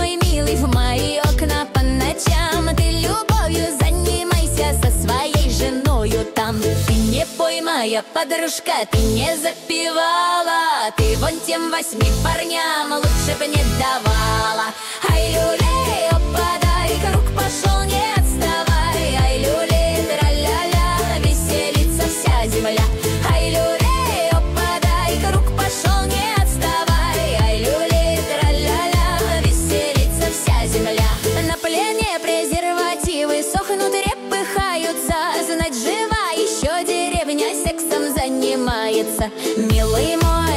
мой милый, в мои окна по ночам. Ты любовью занимайся со своей женою там. Ты не пой, моя подружка, ты не запевала. Ты вон тем 8 парням лучше бы не давала. Ай, люлей, опа, дай, круг пошел, не отставай. Ай, люлей, тра-ля-ля, веселится вся земля. Ай, люлей, опа, дай, круг пошел, не отставай. Ай, люлей, тра-ля-ля, веселится вся земля. На плене презервативы сохнут, репыхаются. Знать, жива еще деревня сексом занимается. Милый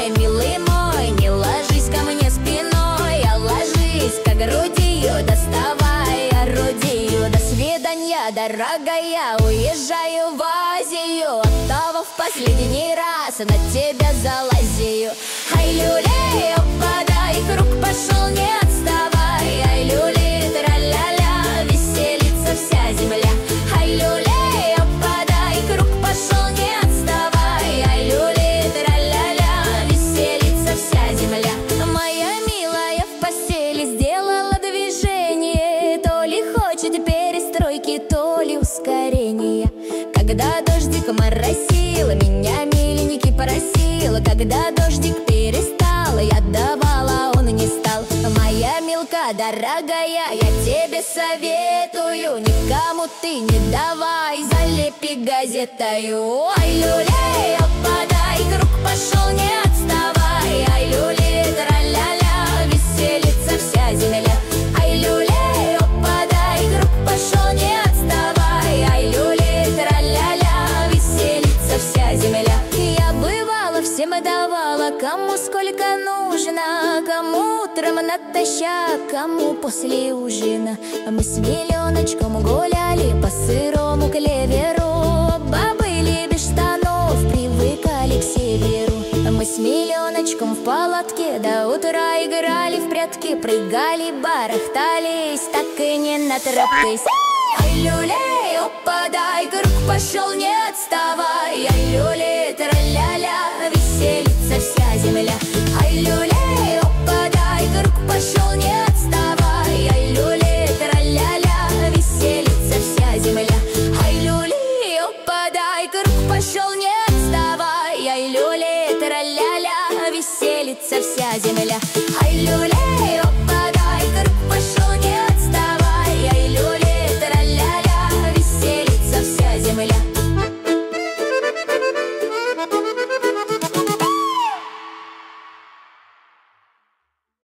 мой, не ложись ко мне спиной, а ложись ко грудью, доставай орудию. До свидания, дорогая, уезжаю в Азию. Оттого в последний раз на тебя залазию. Ай, люлей, опа, дай, круг пошел, не отставай. Ай, люлей, тра-ля-ля, веселится вся земля. Ай, люлей, опа, дай, круг пошел, не отставай. Ай, люлей, тра-ля-ля, веселится вся земля. Моя милая в постели сделала движение. То ли хочет перестройки, то ли ускорения. Когда дождик моросил, меня миленький просил. Когда дождик перестал, я давала, он не стал. Моя милка дорогая, я тебе советую, никому ты не давай, залепи газетою. Ай, люлей, опа, дай, круг пошел, не отставай. Ай, люлей, тра-ля-ля, веселится вся земля. Ай, люлей, опа, дай, круг пошел, не отставай. Ай, люлей, тра-ля-ля, веселится вся земля. Я бывала, всем давала, кому сколько нужно, кому утром натощак, кому после ужина. Мы с миллионочком гуляли по сырому клеверу. Бабы ли без штанов привыкали к северу. Мы с миллионочком в палатке до утра играли в прятки, прыгали, барахтались, так и не натрапись. Ай, люлей, опа, дай, круг пошел, не отставай. Ай, люлей, тра-ля-ля, веселится вся земля. Ай, люлей, опа, дай, круг пошел, не отставай. Ай, люлей, тра-ля-ля, веселится вся земля. Ай, люлей, опа, дай, круг пошел, не отставай. Ай, люлей, тра-ля-ля, веселится вся земля.